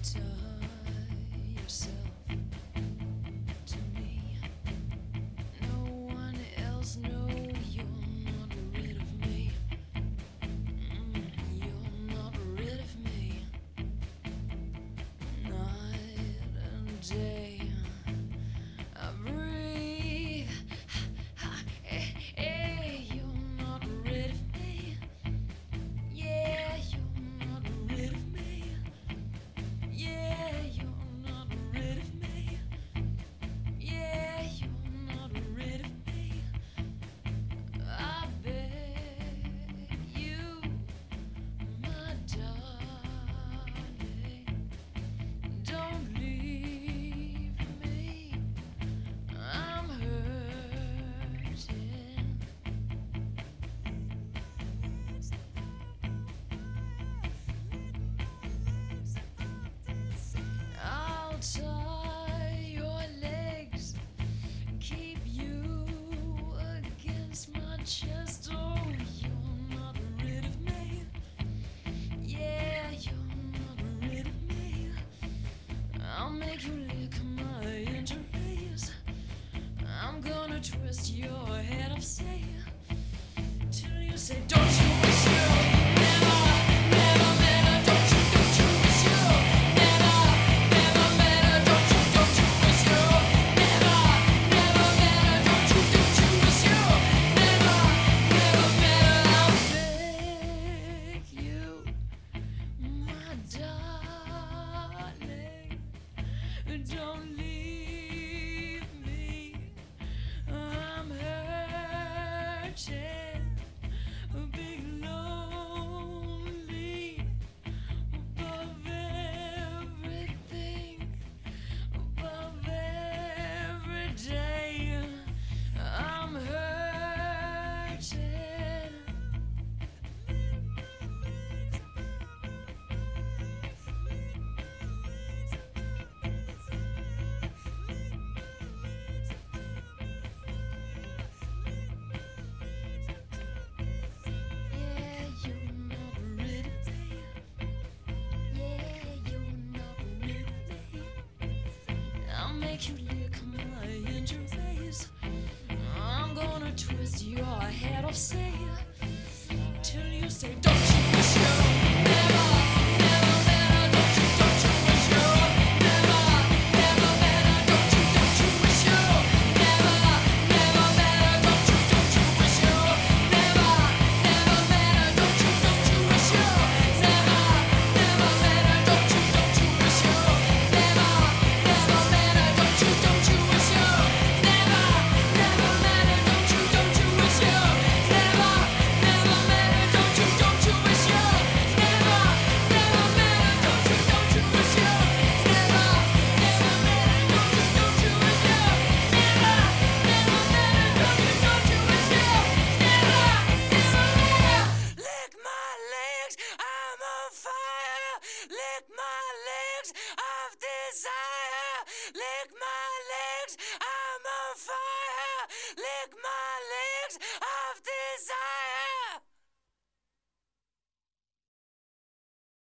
Tie yourself to me. No one else knows you're not rid of me. You're not rid of me. Night and day, I breathe. You're not rid of me. Yeah, you're not rid of me. Yeah, you're not rid of me. Yeah, you're not rid of me. I beg you, my darling, don't leave me. I'm hurting. I'll tie your legs, keep you against my chest. Oh, you're not rid of me. Yeah, you're not rid of me. I'll make you lick my injuries. I'm gonna twist your head off, say, till you say, don't you wish you never, never met her? Don't you wish you never, never met her? Don't you wish you never, never met her? Don't you wish you never, never met her? I'll beg you, my darling, don't leave me. I'm hurting, big lonely, above everything, above every day. I'm hurting. Yeah, you're not rid of me. Yeah, you're not rid of me. I'll make you lick my injuries. I'm gonna twist your head off, say, till you say, don't you wish you never, never met her? Don't you wish you never, never met her? Don't you wish you never, never met her? Don't you wish you never, never met her? Don't you wish you never, never met her? Don't you wish you never, never met her? Don't you wish you never, never met her? Don't you wish you never, never met her? Don't you wish you never, never met her? Don't you wish you never, never met her? Don't you wish you never, never met her? Don't you wish you never, never met her? Lick my legs, I'm on fire. Lick my legs of desire. Lick my legs, I'm on fire. Lick my legs.